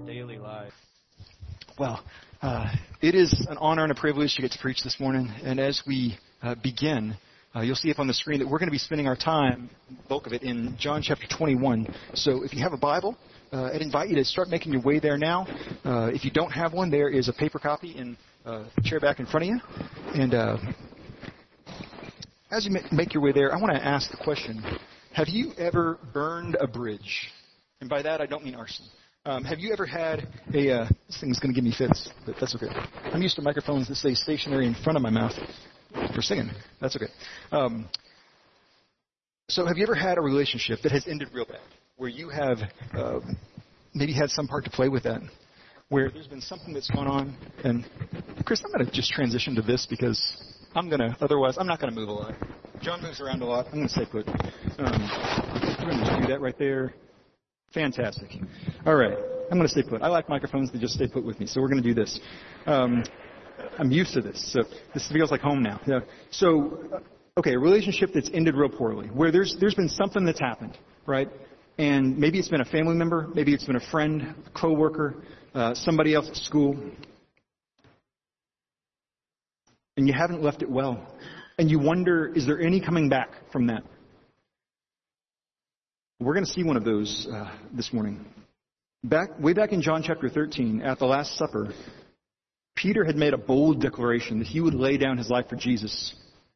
daily life. Well, it is an honor and a privilege to get to preach this morning. And as we begin, you'll see up on the screen that we're going to be spending our time, bulk of it, in John chapter 21. So if you have a Bible, I'd invite you to start making your way there now. If you don't have one, there is a paper copy in the chair back in front of you. And as you make your way there, I want to ask the question, have you ever burned a bridge? And by that, I don't mean arson. Have you ever had a... this thing's going to give me fits, but that's okay. I'm used to microphones that stay stationary in front of my mouth for singing. That's okay. So have you ever had a relationship that has ended real bad, where you have maybe had some part to play with that, where there's been something that's gone on? And Chris, I'm going to just transition to this because otherwise I'm not going to move a lot. John moves around a lot. I'm going to stay put. We're going to just do that right there. Fantastic. All right. I'm going to stay put. I like microphones that just stay put with me, so we're going to do this. I'm used to this, so this feels like home now. Yeah. So, okay, a relationship that's ended real poorly, where there's been something that's happened, right? And maybe it's been a family member, maybe it's been a friend, a coworker, somebody else at school, and you haven't left it well. And you wonder, is there any coming back from that? We're going to see one of those this morning. Way back in John chapter 13, at the Last Supper, Peter had made a bold declaration that he would lay down his life for Jesus.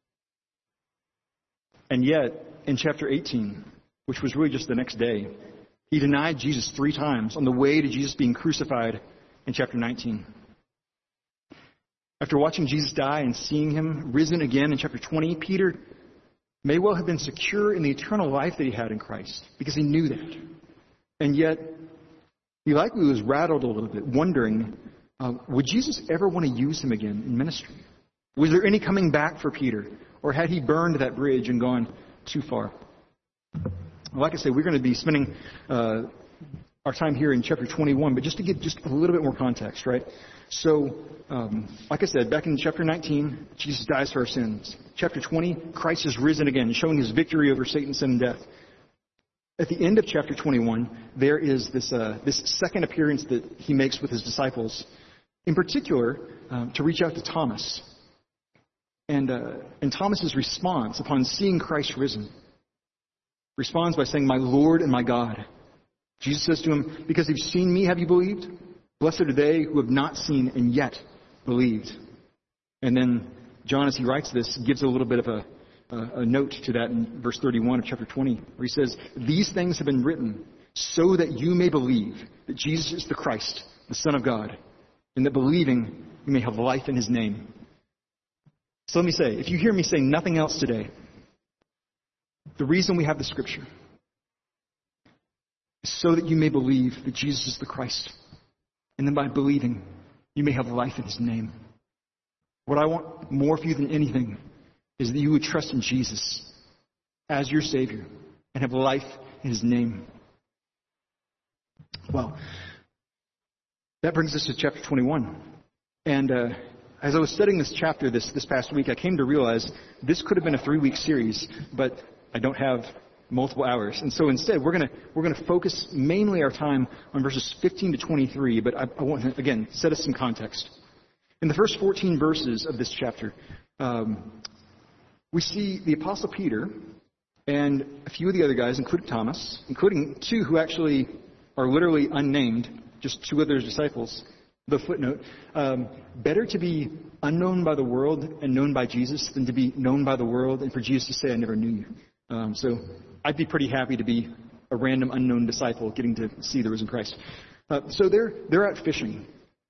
And yet, in chapter 18, which was really just the next day, he denied Jesus 3 times on the way to Jesus being crucified in chapter 19. After watching Jesus die and seeing him risen again in chapter 20, Peter may well have been secure in the eternal life that he had in Christ, because he knew that. And yet, he likely was rattled a little bit, wondering, would Jesus ever want to use him again in ministry? Was there any coming back for Peter? Or had he burned that bridge and gone too far? Like I say, we're going to be spending our time here in chapter 21, but just to give just a little bit more context, right? So, like I said, back in chapter 19, Jesus dies for our sins. Chapter 20, Christ is risen again, showing his victory over Satan, sin, and death. At the end of chapter 21, there is this second appearance that he makes with his disciples, in particular, to reach out to Thomas. And Thomas's response upon seeing Christ risen responds by saying, "My Lord and my God." Jesus says to him, "Because you've seen me, have you believed? Blessed are they who have not seen and yet believed." And then John, as he writes this, gives a little bit of a note to that in verse 31 of chapter 20, where he says, "These things have been written so that you may believe that Jesus is the Christ, the Son of God, and that believing you may have life in his name." So let me say, if you hear me say nothing else today, the reason we have the scripture is so that you may believe that Jesus is the Christ, and then by believing, you may have life in his name. What I want more for you than anything is that you would trust in Jesus as your Savior and have life in his name. Well, that brings us to chapter 21. And as I was studying this chapter this past week, I came to realize this could have been a 3-week series, but I don't have multiple hours. And so instead, we're going to focus mainly our time on verses 15 to 23, but I want to, again, set us some context. In the first 14 verses of this chapter, we see the Apostle Peter and a few of the other guys, including Thomas, including 2 who actually are literally unnamed, just 2 other disciples. The footnote, better to be unknown by the world and known by Jesus than to be known by the world and for Jesus to say, "I never knew you." So I'd be pretty happy to be a random unknown disciple getting to see the risen Christ. So they're out fishing.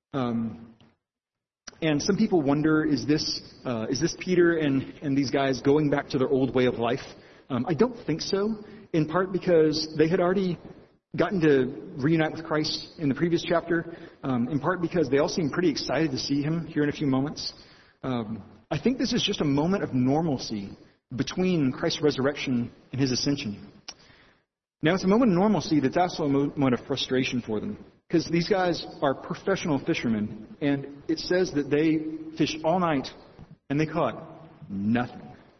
And some people wonder, is this Peter and these guys going back to their old way of life? I don't think so, in part because they had already gotten to reunite with Christ in the previous chapter, in part because they all seem pretty excited to see him here in a few moments. I think this is just a moment of normalcy between Christ's resurrection and his ascension. Now, it's a moment of normalcy that's also a moment of frustration for them, because these guys are professional fishermen, and it says that they fished all night and they caught nothing.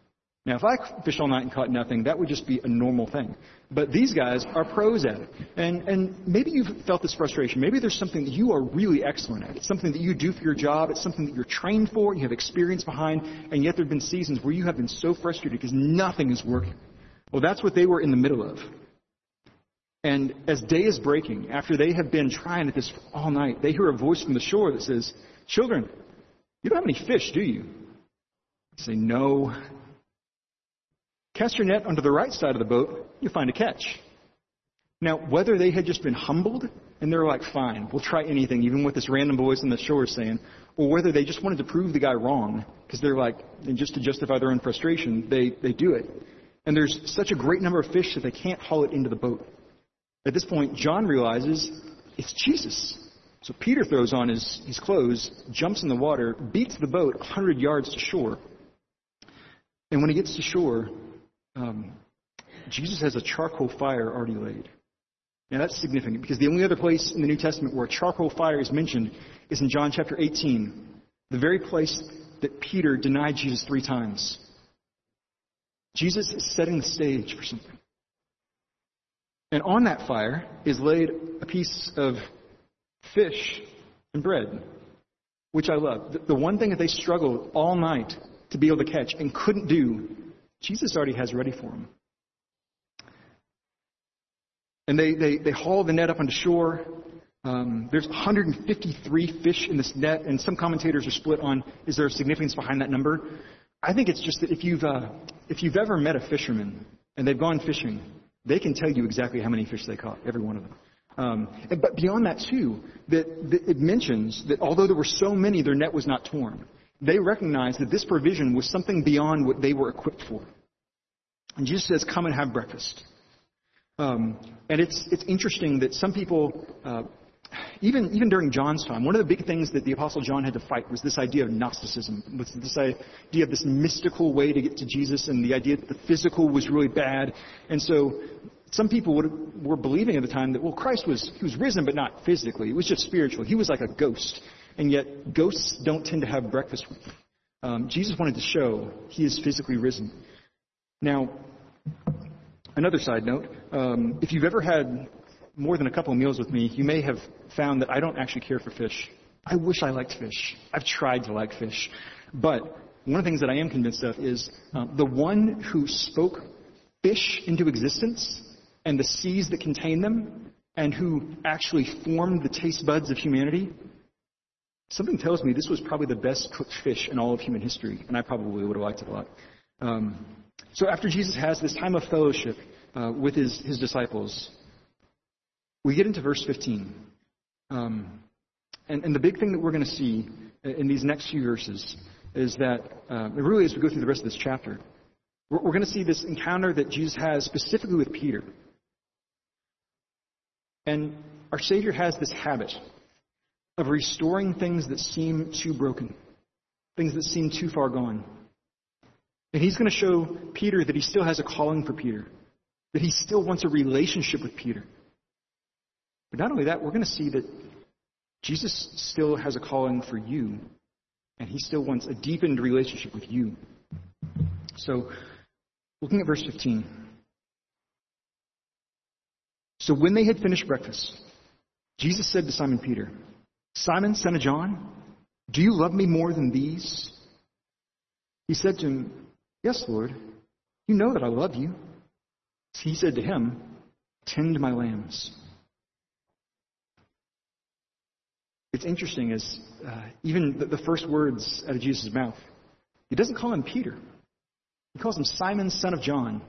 Now, if I fished all night and caught nothing, that would just be a normal thing. But these guys are pros at it. And maybe you've felt this frustration. Maybe there's something that you are really excellent at. It's something that you do for your job. It's something that you're trained for, you have experience behind, and yet there have been seasons where you have been so frustrated because nothing is working. Well, that's what they were in the middle of. And as day is breaking, after they have been trying at this all night, they hear a voice from the shore that says, "Children, you don't have any fish, do you?" They say, "No." "Cast your net onto the right side of the boat, you'll find a catch." Now, whether they had just been humbled and they're like, "Fine, we'll try anything," even with this random voice on the shore saying, or whether they just wanted to prove the guy wrong because they're like, and just to justify their own frustration, they do it. And there's such a great number of fish that they can't haul it into the boat. At this point, John realizes it's Jesus. So Peter throws on his clothes, jumps in the water, beats the boat 100 yards to shore. And when he gets to shore, Jesus has a charcoal fire already laid. Now that's significant because the only other place in the New Testament where a charcoal fire is mentioned is in John chapter 18, the very place that Peter denied Jesus 3 times. Jesus is setting the stage for something. And on that fire is laid a piece of fish and bread, which I love. The one thing that they struggled all night to be able to catch and couldn't do, Jesus already has ready for them. And they haul the net up onto shore. There's 153 fish in this net, and some commentators are split on, is there a significance behind that number? I think it's just that if you've ever met a fisherman and they've gone fishing, they can tell you exactly how many fish they caught, every one of them. But beyond that, too, that it mentions that although there were so many, their net was not torn. They recognized that this provision was something beyond what they were equipped for. And Jesus says, "Come and have breakfast." And it's interesting that some people, even during John's time, one of the big things that the Apostle John had to fight was this idea of Gnosticism, was this idea of this mystical way to get to Jesus, and the idea that the physical was really bad. And so some people were believing at the time that, well, Christ was risen, but not physically. It was just spiritual. He was like a ghost. And yet ghosts don't tend to have breakfast with them. Jesus wanted to show he is physically risen. Now, another side note, if you've ever had more than a couple of meals with me, you may have found that I don't actually care for fish. I wish I liked fish. I've tried to like fish. But one of the things that I am convinced of is the one who spoke fish into existence and the seas that contain them, and who actually formed the taste buds of humanity, something tells me this was probably the best cooked fish in all of human history, and I probably would have liked it a lot. So after Jesus has this time of fellowship with his disciples, we get into verse 15. And the big thing that we're going to see in these next few verses is that, really as we go through the rest of this chapter, we're going to see this encounter that Jesus has specifically with Peter. And our Savior has this habit of restoring things that seem too broken, things that seem too far gone. And he's going to show Peter that he still has a calling for Peter, that he still wants a relationship with Peter. But not only that, we're going to see that Jesus still has a calling for you, and he still wants a deepened relationship with you. So, looking at verse 15. So when they had finished breakfast, Jesus said to Simon Peter, "Simon, son of John, do you love me more than these?" He said to him, "Yes, Lord, you know that I love you." He said to him, "Tend my lambs." It's interesting as even the first words out of Jesus' mouth, he doesn't call him Peter. He calls him Simon, son of John.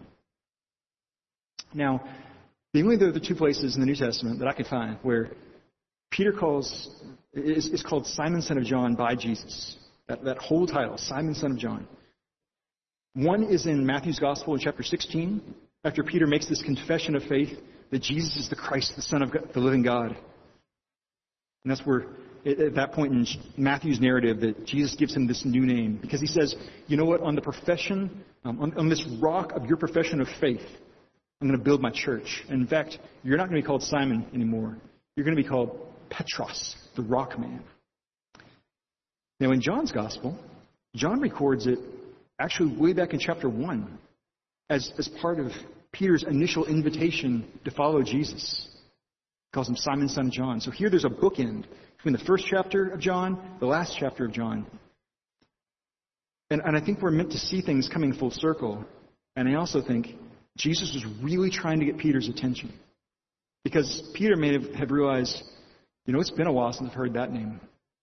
Now, the only other 2 places in the New Testament that I could find where Peter is called Simon, son of John by Jesus. That whole title, Simon, son of John. One is in Matthew's Gospel in chapter 16, after Peter makes this confession of faith that Jesus is the Christ, the Son of God, the living God. And that's where, at that point in Matthew's narrative, that Jesus gives him this new name. Because he says, you know what, on the profession, on this rock of your profession of faith, I'm going to build my church. And in fact, you're not going to be called Simon anymore. You're going to be called Petros, the rock man. Now in John's Gospel, John records it actually way back in chapter 1 as part of Peter's initial invitation to follow Jesus. He calls him Simon, son of John. So here there's a bookend between the first chapter of John, the last chapter of John. And I think we're meant to see things coming full circle. And I also think Jesus was really trying to get Peter's attention. Because Peter may have realized, it's been a while since I've heard that name.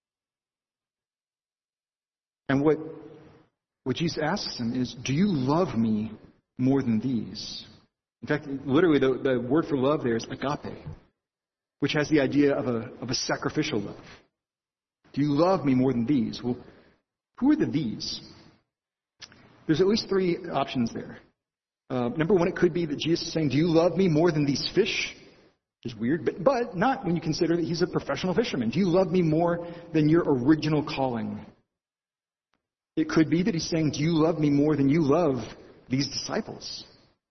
And what Jesus asks him is, do you love me more than these? In fact, literally the word for love there is agape, which has the idea of a sacrificial love. Do you love me more than these? Well, who are the these? There's at least three options there. Number one, it could be that Jesus is saying, do you love me more than these fish? Which is weird, but not when you consider that he's a professional fisherman. Do you love me more than your original calling? It could be that he's saying, do you love me more than you love these disciples?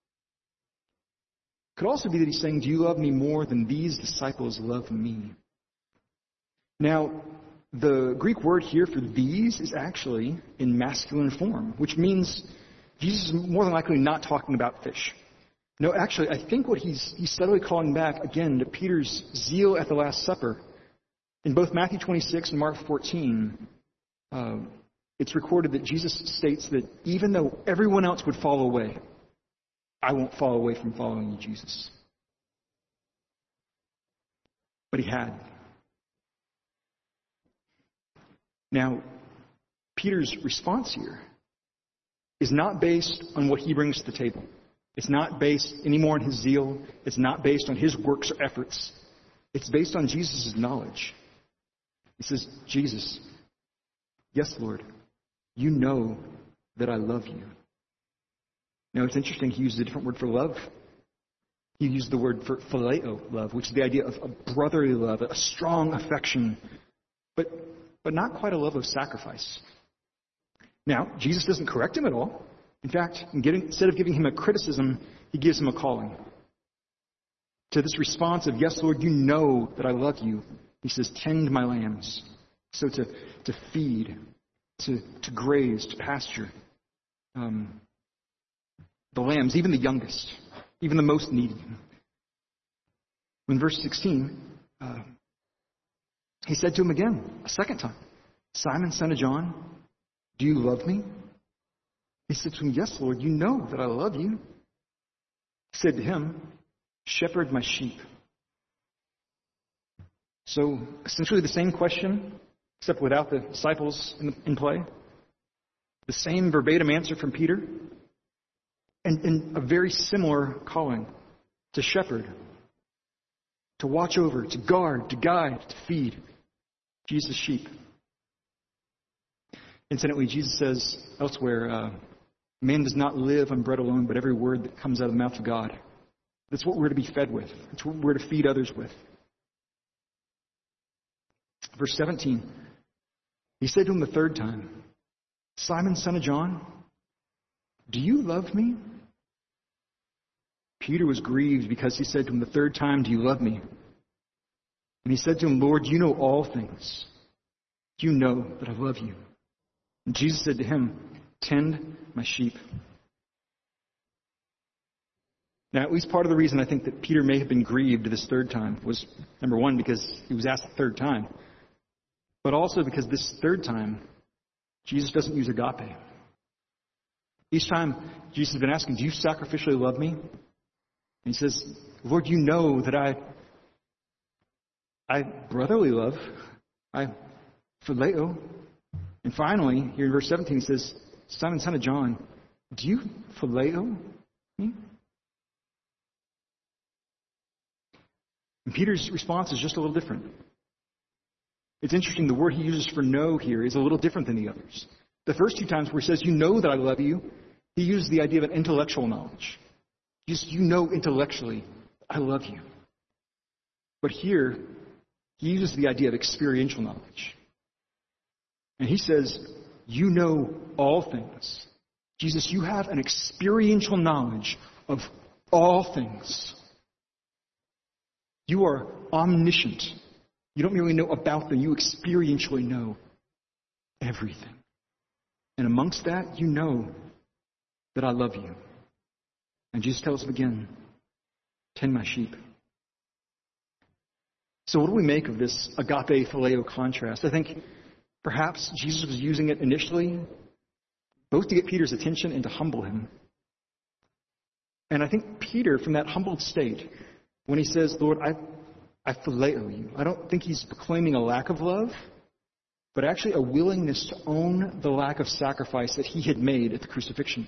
It could also be that he's saying, do you love me more than these disciples love me? Now, the Greek word here for these is actually in masculine form, which means Jesus is more than likely not talking about fish. No, actually, I think what he's subtly calling back, again, to Peter's zeal at the Last Supper. In both Matthew 26 and Mark 14, it's recorded that Jesus states that even though everyone else would fall away, I won't fall away from following you, Jesus. But he had. Now, Peter's response here is not based on what he brings to the table. It's not based anymore on his zeal. It's not based on his works or efforts. It's based on Jesus' knowledge. He says, Jesus, yes, Lord, you know that I love you. Now, it's interesting, he used a different word for love. He used the word for phileo love, which is the idea of a brotherly love, a strong affection, but not quite a love of sacrifice. Now, Jesus doesn't correct him at all. In fact, instead of giving him a criticism, he gives him a calling. To this response of, yes, Lord, you know that I love you, he says, tend my lambs. So to feed, to graze, to pasture. The lambs, even the youngest, even the most needy. In verse 16, he said to him again, a second time, Simon, son of John, do you love me? He said to him, yes, Lord, you know that I love you. He said to him, shepherd my sheep. So, essentially the same question, except without the disciples in play. The same verbatim answer from Peter. And a very similar calling to shepherd, to watch over, to guard, to guide, to feed Jesus' sheep. Incidentally, Jesus says elsewhere, man does not live on bread alone, but every word that comes out of the mouth of God. That's what we're to be fed with. That's what we're to feed others with. Verse 17, he said to him the third time, Simon, son of John, do you love me? Peter was grieved because he said to him the third time, do you love me? And he said to him, Lord, you know all things. You know that I love you. And Jesus said to him, tend my sheep. Now, at least part of the reason I think that Peter may have been grieved this third time was, number one, because he was asked the third time. But also because this third time, Jesus doesn't use agape. Each time Jesus has been asking, do you sacrificially love me? And he says, Lord, you know that I brotherly love. I phileo. And finally, here in verse 17, he says, Simon, son of John, do you phileo me? And Peter's response is just a little different. It's interesting, the word he uses for know here is a little different than the others. The first two times where he says, you know that I love you, he uses the idea of an intellectual knowledge. Just, you know intellectually, I love you. But here, he uses the idea of experiential knowledge. And he says, you know all things. Jesus, you have an experiential knowledge of all things. You are omniscient. You don't merely know about them, you experientially know everything. And amongst that, you know that I love you. And Jesus tells him again, tend my sheep. So what do we make of this agape phileo contrast? I think perhaps Jesus was using it initially both to get Peter's attention and to humble him. And I think Peter, from that humbled state, when he says, Lord, I phileo you, I don't think he's proclaiming a lack of love, but actually a willingness to own the lack of sacrifice that he had made at the crucifixion.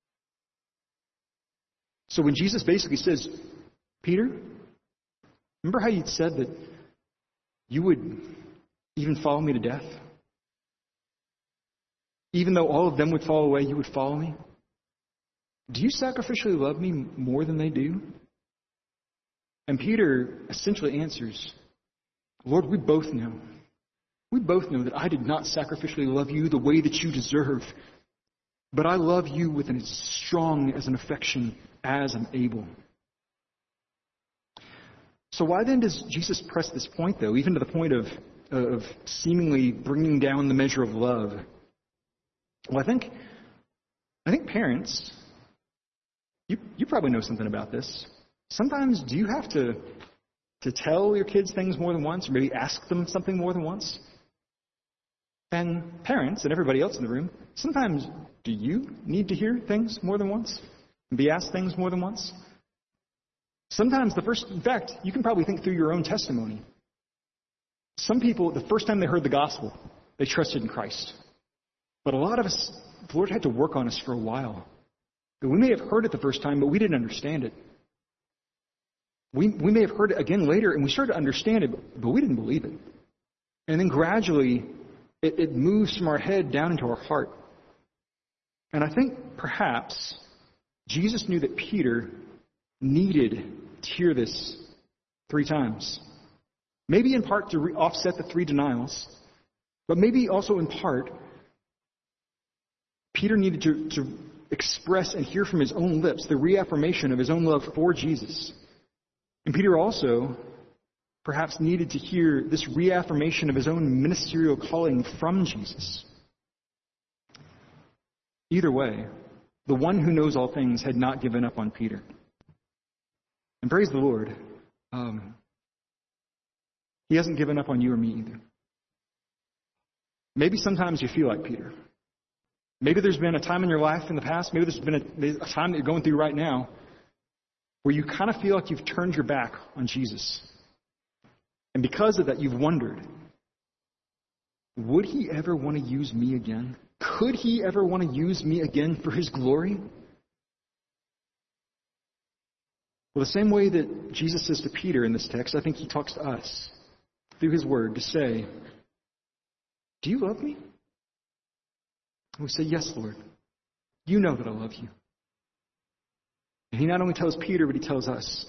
So when Jesus basically says, Peter, remember how you said that you would even follow me to death? Even though all of them would fall away, you would follow me? Do you sacrificially love me more than they do? And Peter essentially answers, Lord, we both know. We both know that I did not sacrificially love you the way that you deserve, but I love you with as strong as an affection as I'm able. So why then does Jesus press this point, though, even to the point of seemingly bringing down the measure of love? Well, I think parents, you probably know something about this. Sometimes do you have to tell your kids things more than once, or maybe ask them something more than once? And parents and everybody else in the room, sometimes do you need to hear things more than once? And be asked things more than once? Sometimes in fact, you can probably think through your own testimony. Some people, the first time they heard the gospel, they trusted in Christ. But a lot of us, the Lord had to work on us for a while. We may have heard it the first time, but we didn't understand it. We may have heard it again later, and we started to understand it, but we didn't believe it. And then gradually, it moves from our head down into our heart. And I think perhaps Jesus knew that Peter needed to hear this 3 times. Maybe in part to offset the 3 denials, but maybe also in part, Peter needed to express and hear from his own lips the reaffirmation of his own love for Jesus. And Peter also perhaps needed to hear this reaffirmation of his own ministerial calling from Jesus. Either way, the one who knows all things had not given up on Peter. And praise the Lord, he hasn't given up on you or me either. Maybe sometimes you feel like Peter. Maybe there's been a time in your life in the past, maybe there's been a time that you're going through right now, where you kind of feel like you've turned your back on Jesus. And because of that, you've wondered, would he ever want to use me again? Could he ever want to use me again for his glory? Well, the same way that Jesus says to Peter in this text, I think he talks to us through his word to say, do you love me? And we say, yes, Lord. You know that I love you. And he not only tells Peter, but he tells us,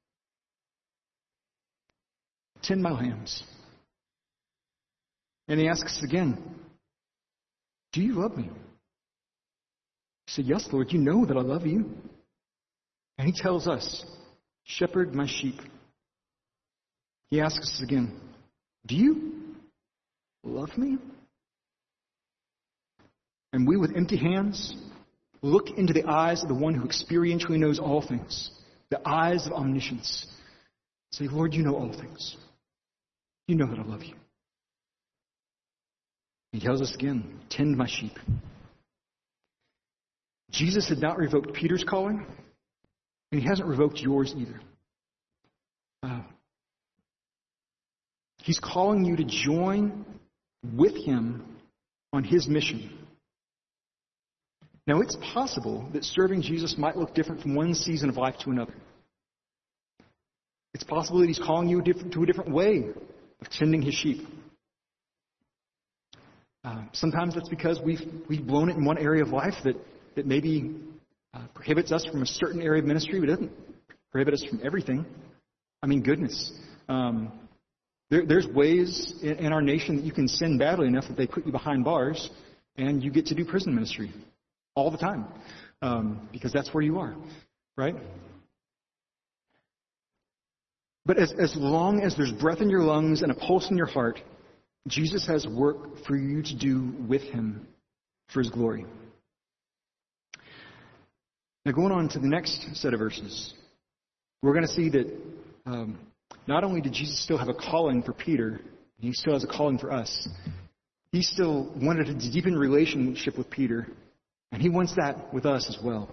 tend my lambs. And he asks us again, do you love me? We say, yes, Lord, you know that I love you. And he tells us, shepherd my sheep. He asks us again, do you love me? And we, with empty hands, look into the eyes of the one who experientially knows all things, the eyes of omniscience. Say, Lord, you know all things. You know that I love you. He tells us again, tend my sheep. Jesus had not revoked Peter's calling, and he hasn't revoked yours either. He's calling you to join with him on his mission. Now, it's possible that serving Jesus might look different from one season of life to another. It's possible that he's calling you to a different way of tending his sheep. Sometimes that's because we've blown it in one area of life that maybe prohibits us from a certain area of ministry, but doesn't prohibit us from everything. I mean, goodness. There's ways in our nation that you can sin badly enough that they put you behind bars and you get to do prison ministry all the time because that's where you are, right? But as long as there's breath in your lungs and a pulse in your heart, Jesus has work for you to do with him. for his glory. Now, going on to the next set of verses, we're going to see that not only did Jesus still have a calling for Peter, he still has a calling for us. He still wanted a deepened relationship with Peter, and he wants that with us as well.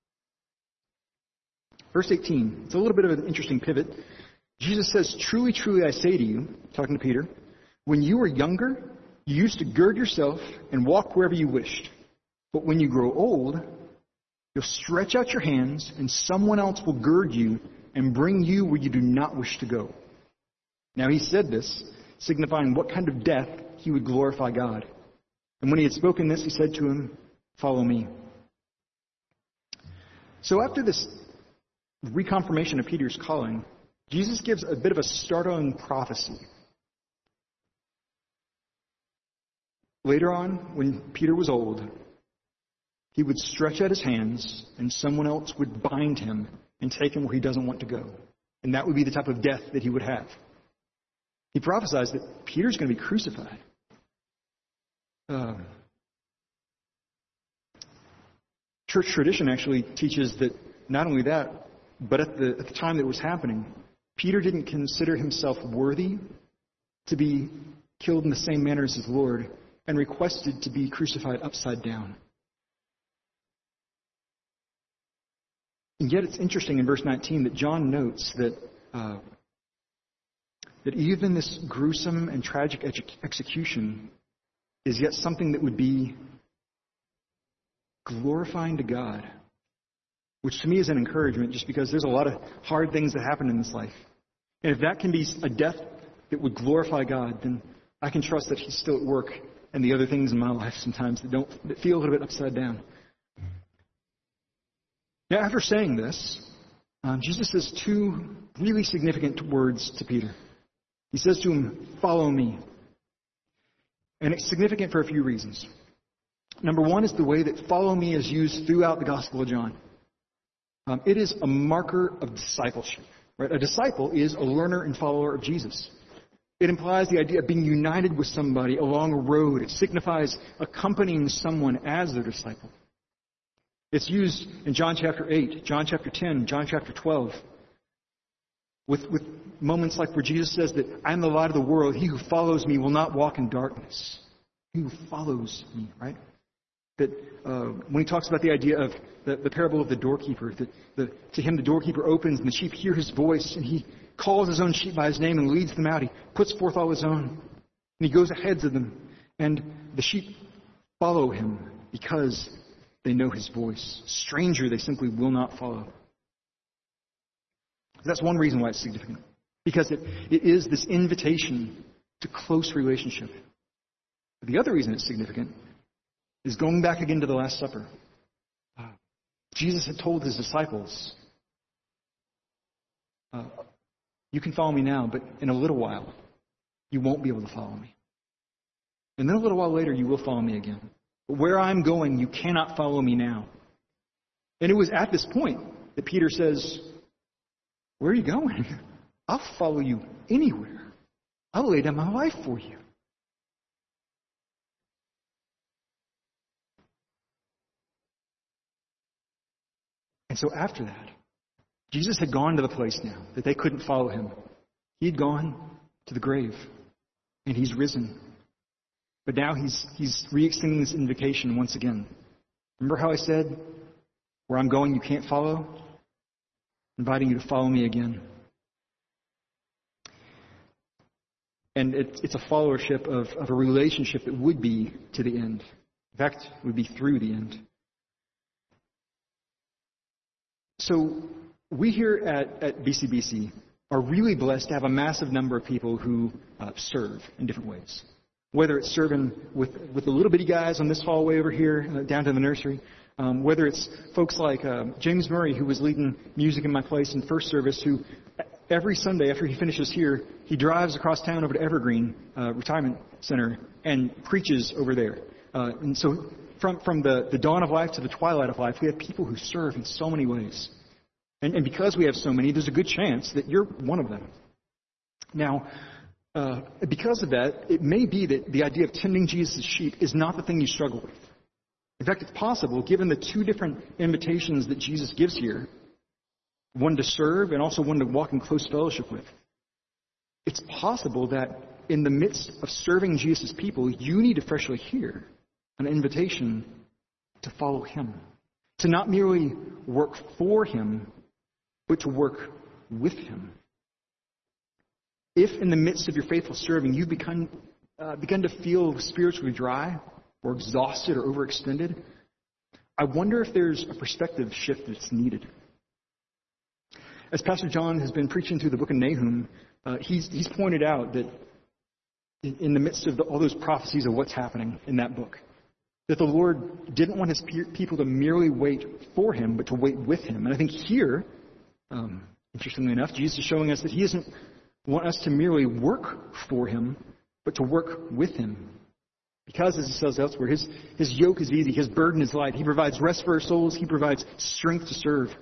Verse 18, it's a little bit of an interesting pivot. Jesus says, "Truly, truly, I say to you," talking to Peter, "when you were younger, you used to gird yourself and walk wherever you wished. But when you grow old, you'll stretch out your hands, and someone else will gird you and bring you where you do not wish to go." Now he said this, signifying what kind of death he would glorify God. And when he had spoken this, he said to him, "Follow me." So after this reconfirmation of Peter's calling, Jesus gives a bit of a startling prophecy. Later on, when Peter was old, he would stretch out his hands and someone else would bind him and take him where he doesn't want to go. And that would be the type of death that he would have. He prophesies that Peter's going to be crucified. Church tradition actually teaches that not only that, but at the time that it was happening, Peter didn't consider himself worthy to be killed in the same manner as his Lord and requested to be crucified upside down. And yet it's interesting in verse 19 that John notes that even this gruesome and tragic execution is yet something that would be glorifying to God, which to me is an encouragement just because there's a lot of hard things that happen in this life. And if that can be a death that would glorify God, then I can trust that He's still at work in the other things in my life sometimes that feel a little bit upside down. Now, after saying this, Jesus says two really significant words to Peter. He says to him, "Follow me." And it's significant for a few reasons. Number one is the way that "follow me" is used throughout the Gospel of John. It is a marker of discipleship. Right? A disciple is a learner and follower of Jesus. It implies the idea of being united with somebody along a road. It signifies accompanying someone as their disciple. It's used in John chapter 8, John chapter 10, John chapter 12, with moments like where Jesus says that I am the light of the world. He who follows me will not walk in darkness. He who follows me, right? That when he talks about the idea of the parable of the doorkeeper, that to him the doorkeeper opens and the sheep hear his voice and he calls his own sheep by his name and leads them out. He puts forth all his own. And he goes ahead of them. And the sheep follow him because they know his voice. Stranger, they simply will not follow. That's one reason why it's significant. Because it is this invitation to close relationship. But the other reason it's significant is going back again to the Last Supper. Jesus had told his disciples, you can follow me now, but in a little while, you won't be able to follow me. And then a little while later, you will follow me again. But where I'm going, you cannot follow me now. And it was at this point that Peter says, where are you going? I'll follow you anywhere. I'll lay down my life for you. And so after that, Jesus had gone to the place now that they couldn't follow him. He had gone to the grave, and he's risen. But now he's re-extending this invitation once again. Remember how I said, where I'm going you can't follow? Inviting you to follow me again. And it's a followership of a relationship that would be to the end. In fact, it would be through the end. So we here at BCBC are really blessed to have a massive number of people who serve in different ways. Whether it's serving with the little bitty guys on this hallway over here down to the nursery, whether it's folks like James Murray, who was leading music in my place in first service, who every Sunday after he finishes here, he drives across town over to Evergreen Retirement Center and preaches over there. And so from the dawn of life to the twilight of life, we have people who serve in so many ways. And because we have so many, there's a good chance that you're one of them. Now, because of that, it may be that the idea of tending Jesus' sheep is not the thing you struggle with. In fact, it's possible, given the two different invitations that Jesus gives here, one to serve and also one to walk in close fellowship with, it's possible that in the midst of serving Jesus' people, you need to freshly hear an invitation to follow him, to not merely work for him, but to work with him. If in the midst of your faithful serving, you've begun to feel spiritually dry or exhausted or overextended, I wonder if there's a perspective shift that's needed. As Pastor John has been preaching through the book of Nahum, he's pointed out that in the midst of all those prophecies of what's happening in that book, that the Lord didn't want his people to merely wait for him, but to wait with him. And I think here, interestingly enough, Jesus is showing us that he doesn't want us to merely work for him, but to work with him. Because, as he says elsewhere, his yoke is easy, his burden is light. He provides rest for our souls. He provides strength to serve.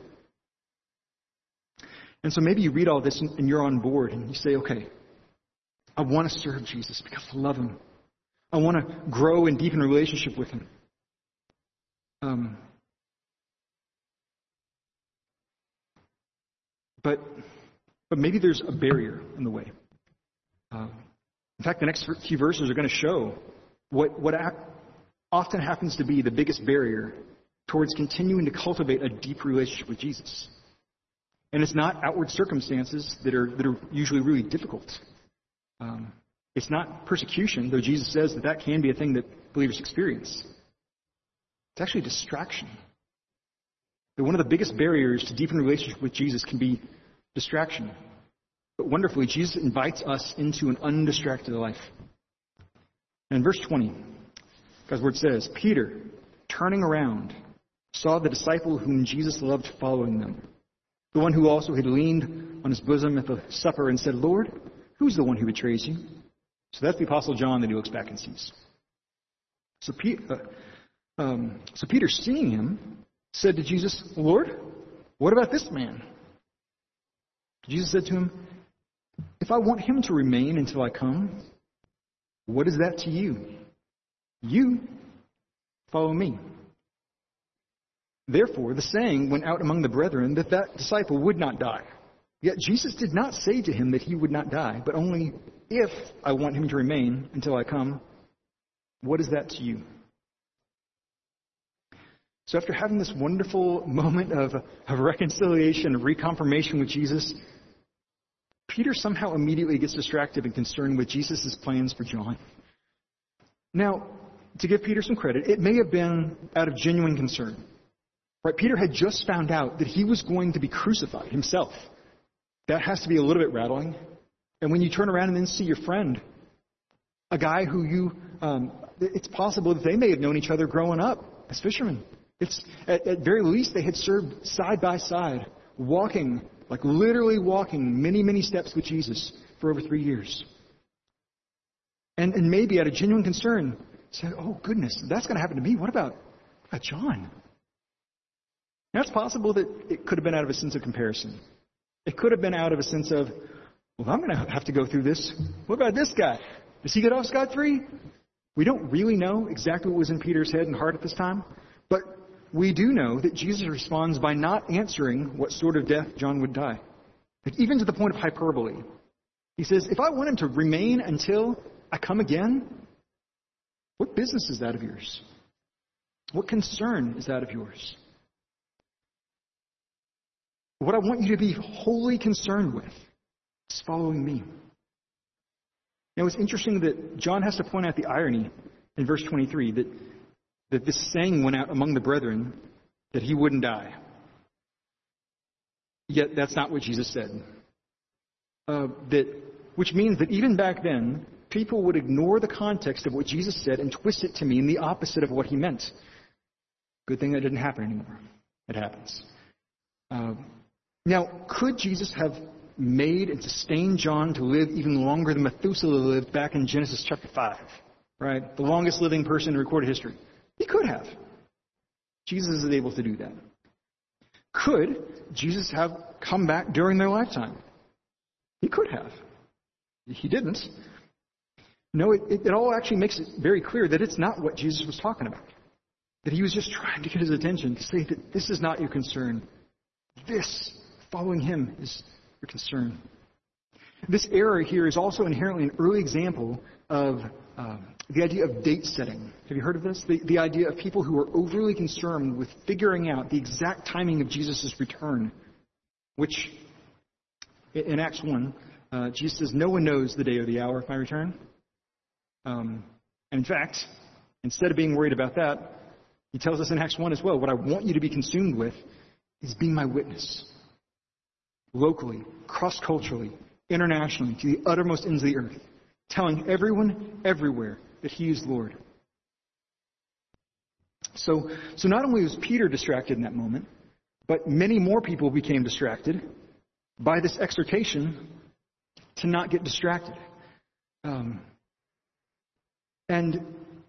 And so maybe you read all this and you're on board and you say, okay, I want to serve Jesus because I love him. I want to grow and deepen a relationship with him. But maybe there's a barrier in the way. In fact, the next few verses are going to show what often happens to be the biggest barrier towards continuing to cultivate a deep relationship with Jesus. And it's not outward circumstances that are usually really difficult. It's not persecution, though Jesus says that can be a thing that believers experience. It's actually distraction. That one of the biggest barriers to deepen relationship with Jesus can be distraction. But wonderfully, Jesus invites us into an undistracted life. And in verse 20, God's word says, Peter, turning around, saw the disciple whom Jesus loved following them, the one who also had leaned on his bosom at the supper and said, Lord, who's the one who betrays you? So that's the Apostle John that he looks back and sees. So Peter, seeing him, said to Jesus, Lord, what about this man? Jesus said to him, if I want him to remain until I come, what is that to you? You follow me. Therefore, the saying went out among the brethren that disciple would not die. Yet Jesus did not say to him that he would not die, but only, if I want him to remain until I come, what is that to you? So after having this wonderful moment of reconciliation, of reconfirmation with Jesus, Peter somehow immediately gets distracted and concerned with Jesus' plans for John. Now, to give Peter some credit, it may have been out of genuine concern. Right? Peter had just found out that he was going to be crucified himself. That has to be a little bit rattling. And when you turn around and then see your friend, a guy who it's possible that they may have known each other growing up as fishermen. It's at very least they had served side by side, walking, like literally walking many, many steps with Jesus for over 3 years. And maybe out of genuine concern, said, oh goodness, that's going to happen to me. What about John? Now it's possible that it could have been out of a sense of comparison. It could have been out of a sense of, well, I'm going to have to go through this. What about this guy? Does he get off scot-free? We don't really know exactly what was in Peter's head and heart at this time, but we do know that Jesus responds by not answering what sort of death John would die. Like, even to the point of hyperbole. He says, if I want him to remain until I come again, what business is that of yours? What concern is that of yours? What I want you to be wholly concerned with is following me. Now, it's interesting that John has to point out the irony in verse 23 that this saying went out among the brethren that he wouldn't die. Yet that's not what Jesus said. Which means that even back then, people would ignore the context of what Jesus said and twist it to mean the opposite of what he meant. Good thing that didn't happen anymore. It happens. Now, could Jesus have made and sustained John to live even longer than Methuselah lived back in Genesis chapter 5? Right? The longest living person in recorded history. He could have. Jesus is able to do that. Could Jesus have come back during their lifetime? He could have. He didn't. No, it all actually makes it very clear that it's not what Jesus was talking about. That he was just trying to get his attention, to say that this is not your concern. This, following him, is your concern. This error here is also inherently an early example of the idea of date setting. Have you heard of this? The idea of people who are overly concerned with figuring out the exact timing of Jesus' return, which in Acts 1, Jesus says, "No one knows the day or the hour of my return." And in fact, instead of being worried about that, he tells us in Acts 1 as well, what I want you to be consumed with is being my witness. Locally, cross-culturally, internationally, to the uttermost ends of the earth, telling everyone, everywhere, that he is Lord. So not only was Peter distracted in that moment, but many more people became distracted by this exhortation to not get distracted. And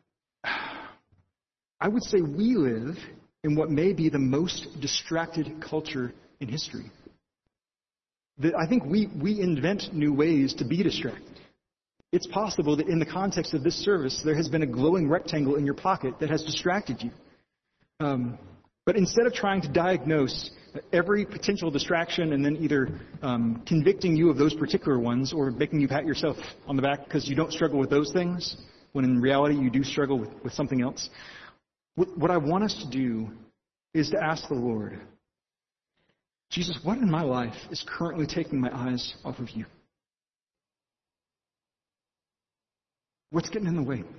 I would say we live in what may be the most distracted culture in history. I think we invent new ways to be distracted. It's possible that in the context of this service, there has been a glowing rectangle in your pocket that has distracted you. But instead of trying to diagnose every potential distraction and then either convicting you of those particular ones or making you pat yourself on the back because you don't struggle with those things, when in reality you do struggle with something else, what I want us to do is to ask the Lord, Jesus, what in my life is currently taking my eyes off of you? What's getting in the way?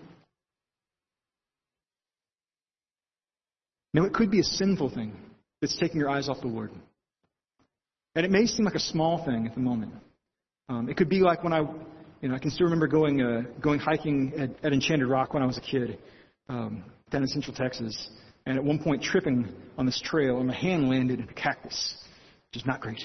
Now, it could be a sinful thing that's taking your eyes off the Lord. And it may seem like a small thing at the moment. It could be like when I can still remember going hiking at Enchanted Rock when I was a kid, down in Central Texas, and at one point tripping on this trail, and my hand landed in a cactus, which is not great.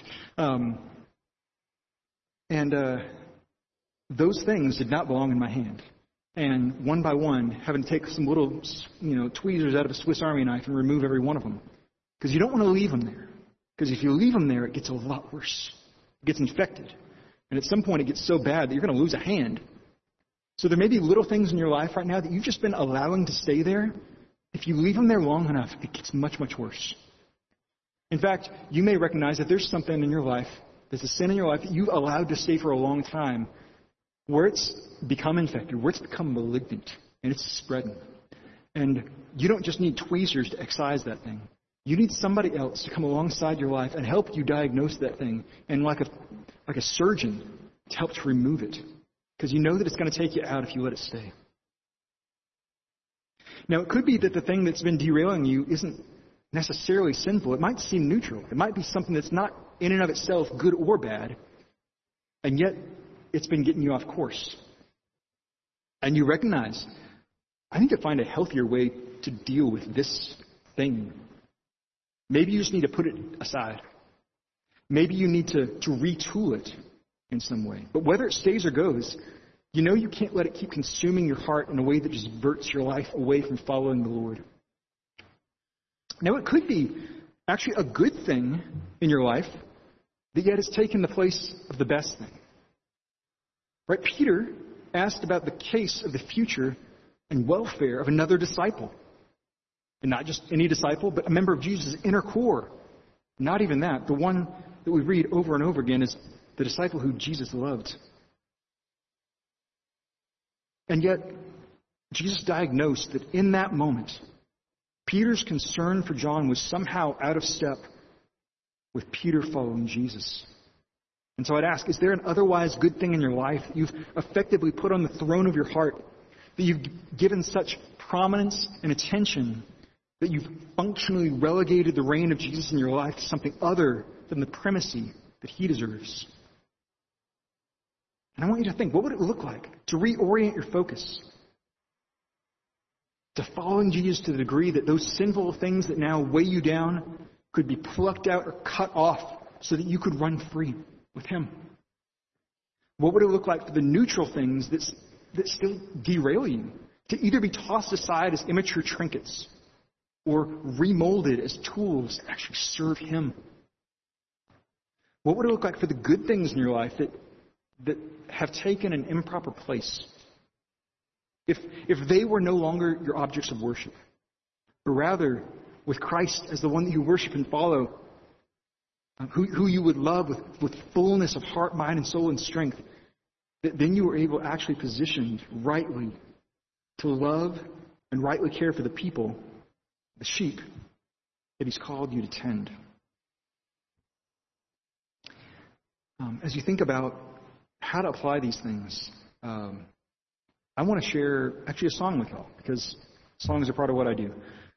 Those things did not belong in my hand. And one by one, having to take some little, tweezers out of a Swiss Army knife and remove every one of them. Because you don't want to leave them there. Because if you leave them there, it gets a lot worse. It gets infected. And at some point, it gets so bad that you're going to lose a hand. So there may be little things in your life right now that you've just been allowing to stay there. If you leave them there long enough, it gets much, much worse. In fact, you may recognize that there's something in your life, there's a sin in your life that you've allowed to stay for a long time, where it's become infected, where it's become malignant, and it's spreading. And you don't just need tweezers to excise that thing. You need somebody else to come alongside your life and help you diagnose that thing, and like a surgeon, to help to remove it. Because you know that it's going to take you out if you let it stay. Now, it could be that the thing that's been derailing you isn't necessarily sinful. It might seem neutral. It might be something that's not in and of itself good or bad, and yet it's been getting you off course. And you recognize, I need to find a healthier way to deal with this thing. Maybe you just need to put it aside. Maybe you need to retool it in some way. But whether it stays or goes, you know you can't let it keep consuming your heart in a way that just diverts your life away from following the Lord. Now, it could be actually a good thing in your life that yet has taken the place of the best thing. Right? Peter asked about the case of the future and welfare of another disciple. And not just any disciple, but a member of Jesus' inner core. Not even that. The one that we read over and over again is the disciple who Jesus loved. And yet, Jesus diagnosed that in that moment, Peter's concern for John was somehow out of step with Peter following Jesus. And so I'd ask, is there an otherwise good thing in your life that you've effectively put on the throne of your heart, that you've given such prominence and attention, that you've functionally relegated the reign of Jesus in your life to something other than the primacy that he deserves? And I want you to think, what would it look like to reorient your focus to following Jesus to the degree that those sinful things that now weigh you down could be plucked out or cut off so that you could run free with him? What would it look like for the neutral things that still derail you to either be tossed aside as immature trinkets or remolded as tools that actually serve him? What would it look like for the good things in your life that have taken an improper place? If they were no longer your objects of worship, but rather with Christ as the one that you worship and follow, who you would love with fullness of heart, mind, and soul and strength, then you are able, actually positioned rightly to love and rightly care for the people, the sheep, that He's called you to tend. As you think about how to apply these things, I want to share actually a song with y'all, because songs are part of what I do.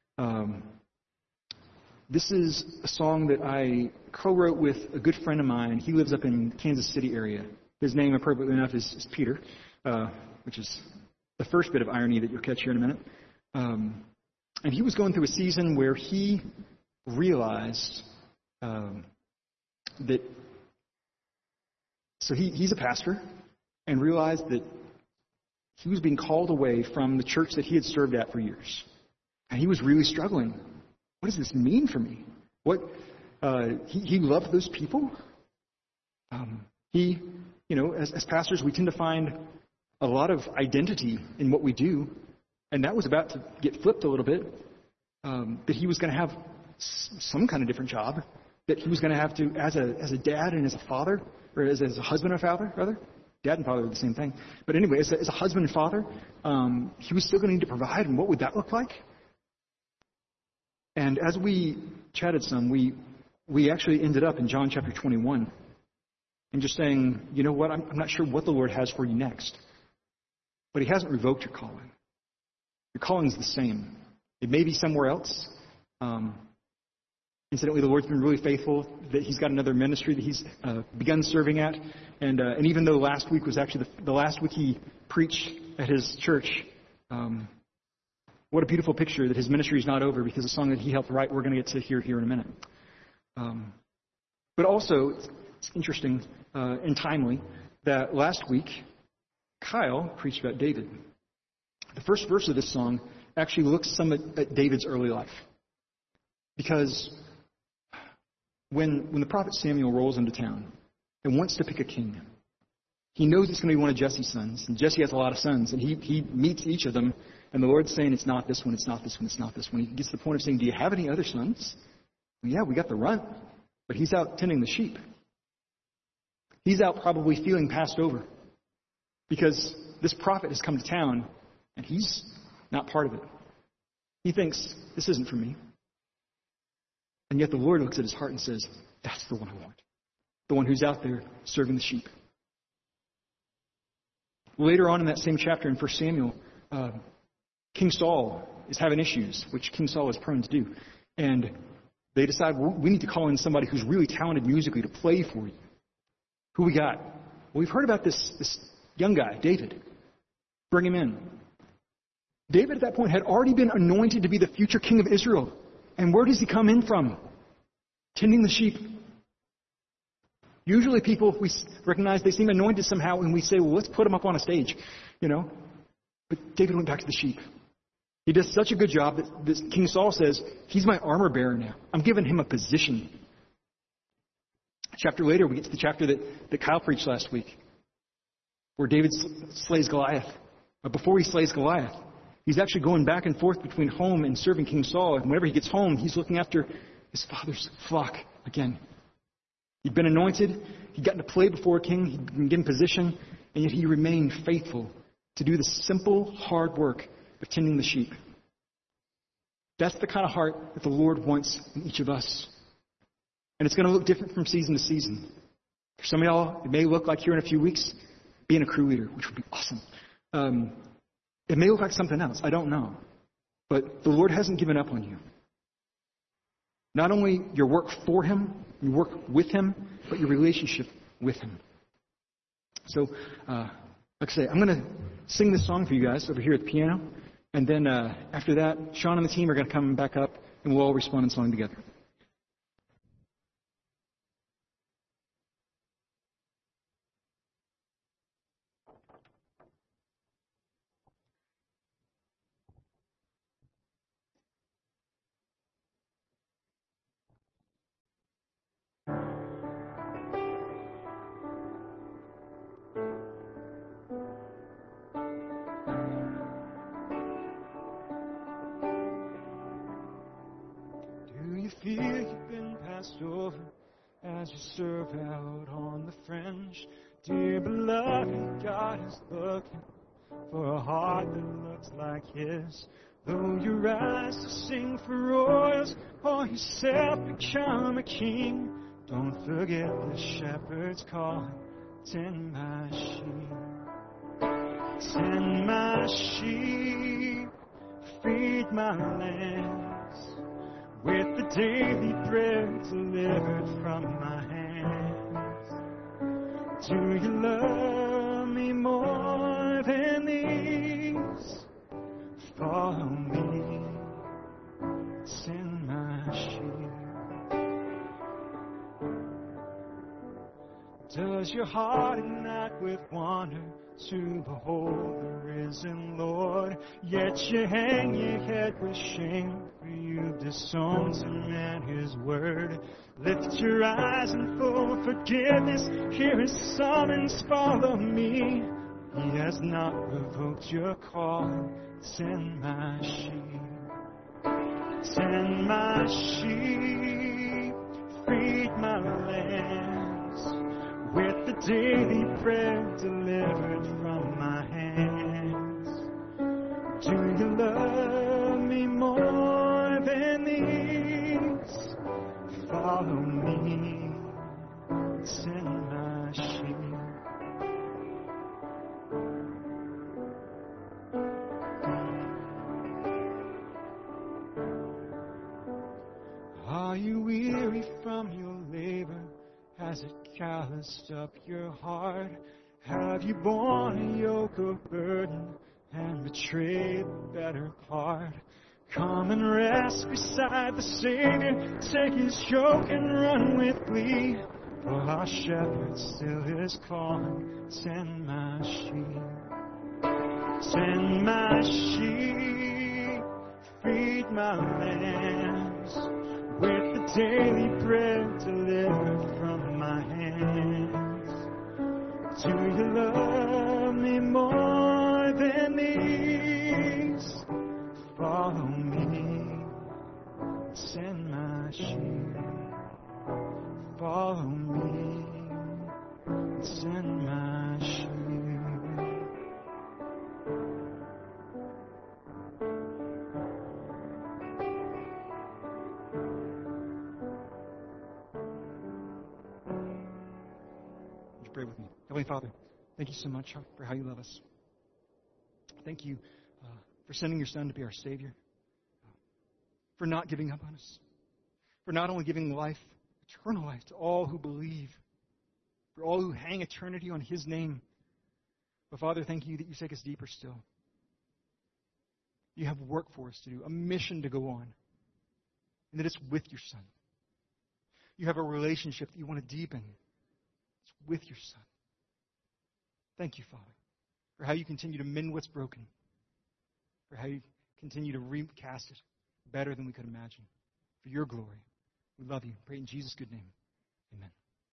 This is a song that I co-wrote with a good friend of mine. He lives up in Kansas City area. His name, appropriately enough, is Peter, which is the first bit of irony that you'll catch here in a minute. And he was going through a season where he realized that... So he's a pastor, and realized that he was being called away from the church that he had served at for years. And he was really struggling. What does this mean for me? He loved those people. As pastors, we tend to find a lot of identity in what we do, and that was about to get flipped a little bit. That he was going to have some kind of different job. That he was going to have to, as a dad and as a father, or as a husband and father, rather. Dad and father are the same thing. But anyway, as a husband and father, he was still going to need to provide, and what would that look like? And as we chatted some, we actually ended up in John chapter 21, and just saying, you know what, I'm not sure what the Lord has for you next, but He hasn't revoked your calling. Your calling is the same. It may be somewhere else. Incidentally, the Lord's been really faithful that He's got another ministry that He's begun serving at. And even though last week was actually the last week He preached at His church, what a beautiful picture that His ministry is not over, because the song that He helped write, we're going to get to hear here in a minute. But also, it's interesting and timely that last week, Kyle preached about David. The first verse of this song actually looks some at David's early life. Because when the prophet Samuel rolls into town and wants to pick a king, he knows it's going to be one of Jesse's sons. And Jesse has a lot of sons. And he meets each of them. And the Lord's saying, it's not this one, it's not this one, it's not this one. He gets to the point of saying, do you have any other sons? Well, yeah, we got the runt. But he's out tending the sheep. He's out probably feeling passed over. Because this prophet has come to town and he's not part of it. He thinks, this isn't for me. And yet the Lord looks at his heart and says, that's the one I want. The one who's out there serving the sheep. Later on in that same chapter in 1 Samuel, King Saul is having issues, which King Saul is prone to do. And they decide, well, we need to call in somebody who's really talented musically to play for you. Who we got? Well, we've heard about this young guy, David. Bring him in. David at that point had already been anointed to be the future king of Israel. And where does he come in from? Tending the sheep. Usually people, we recognize they seem anointed somehow, and we say, well, let's put him up on a stage, But David went back to the sheep. He does such a good job that this King Saul says, he's my armor bearer now. I'm giving him a position. A chapter later, we get to the chapter that Kyle preached last week, where David slays Goliath. But before he slays Goliath, he's actually going back and forth between home and serving King Saul. And whenever he gets home, he's looking after his father's flock again. He'd been anointed. He'd gotten to play before a king. He'd been given position. And yet he remained faithful to do the simple, hard work of tending the sheep. That's the kind of heart that the Lord wants in each of us. And it's going to look different from season to season. For some of y'all, it may look like here in a few weeks being a crew leader, which would be awesome. It may look like something else. I don't know. But the Lord hasn't given up on you. Not only your work for Him, your work with Him, but your relationship with Him. So, like I say, I'm going to sing this song for you guys over here at the piano. And then after that, Sean and the team are going to come back up, and we'll all respond in song together. passed over as you serve out on the fringe. Dear beloved, God is looking for a heart that looks like His. Though you rise to sing for royals, or yourself become a king, don't forget the shepherd's calling. Tend my sheep, tend my sheep, feed my lambs with the daily bread delivered from my hands. Do you love me more than these? Follow me, tend my sheep. Does your heart ignite with wonder to behold the risen Lord? Yet you hang your head with shame, for you've disowned Him and His word. Lift your eyes in full forgiveness, hear His summons, follow me. He has not revoked your calling. Tend my sheep, tend my sheep, feed my lambs with the daily bread delivered from my hands. Do you love me more than these? Follow me, tend my sheep. Are you weary from your labor? Has it calloused up your heart? Have you borne a yoke of burden and betrayed the better part? Come and rest beside the Savior, take His yoke and run with glee. For our shepherd still is calling. Tend my sheep, tend my sheep, feed my lambs with the daily bread delivered from my hands. Do you love me more than these? Follow me, tend my sheep. Follow me, tend my sheep. Pray with me. Heavenly Father, thank you so much for how you love us. Thank you for sending your Son to be our Savior, for not giving up on us, for not only giving life, eternal life to all who believe, for all who hang eternity on His name. But Father, thank you that you take us deeper still. You have work for us to do, a mission to go on, and that it's with your Son. You have a relationship that you want to deepen. It's with your Son. Thank you, Father, for how you continue to mend what's broken, for how you continue to recast it better than we could imagine, for your glory. We love you. Pray in Jesus' good name. Amen.